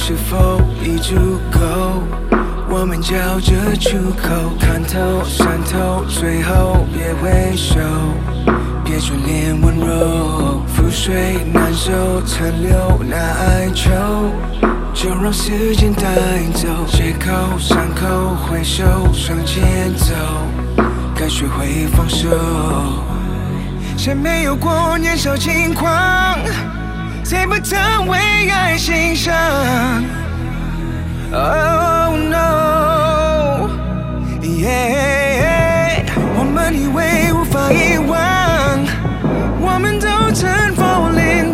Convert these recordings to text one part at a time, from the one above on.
是否已足够？我们叫这出口，看透山头，最后别回首，别眷恋温柔，覆水难收，残留那哀愁，就让时间带走，借口伤口，挥手向前走，该学会放手。谁没有过年少轻狂？谁不曾为爱心伤 ？Oh no， yeah， 我们以为无法遗忘，我们都曾 falling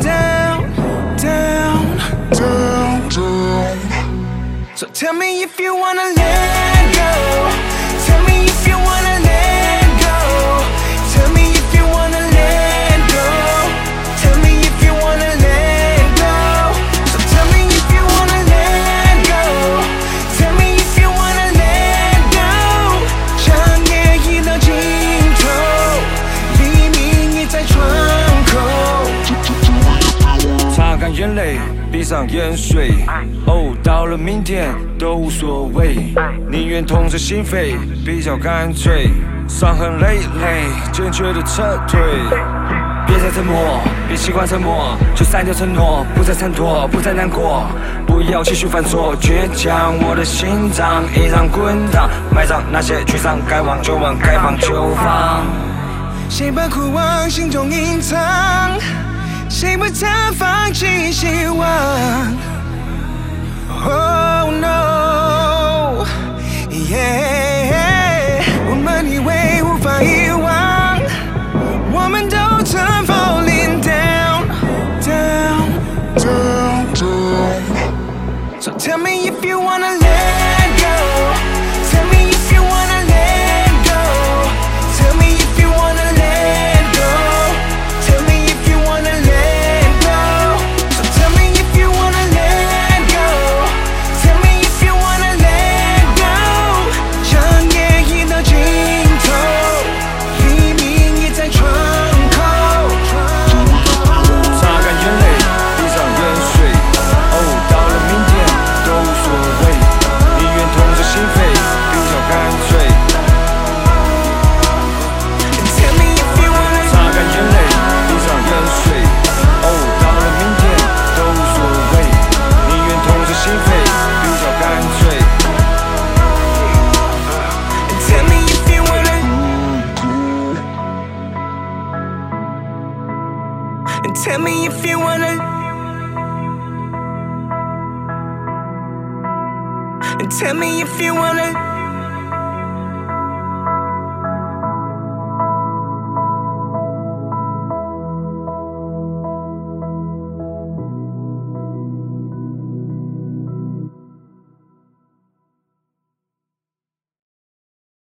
down。So tell me if you wanna let go. Tell me if you wanna let go. Tell me if you wanna let go. Tell me if you wanna let go. So tell me if you wanna let go. Tell me if you wanna let go. 长夜已到尽头，黎明已在窗口。 擦干眼泪，闭上眼睡。哦，到了明天都无所谓，宁愿痛彻心扉，比较干脆。伤痕累累，坚决的撤退。别再沉默，别习惯沉默，就删掉承诺，不再闪躲，不再难过，不要继续犯错，倔强。我的心脏依然滚烫，埋葬那些沮丧，该忘就忘，该放就放。 谁把苦往心中隐藏？谁不曾放弃希望 ？Oh no， yeah， 我们以为无法遗忘，我们都曾 falling down。So tell me if you wanna let go. Tell me if you wanna let go. Tell me if you wanna let go. Tell me if you wanna let go. So tell me if you wanna let go. Tell me if you wanna let go. 长夜已到尽头，黎明已在窗口。 擦干眼泪，闭上眼睡。哦，到了明天都无所谓，宁愿痛彻心扉，比较干脆。 Tell me if you wanna 擦干眼泪，闭上眼睡。哦，到了明天都无所谓，宁愿痛彻心扉，比较干脆。 Tell me if you wanna Tell me if you wanna Tell me if you wanna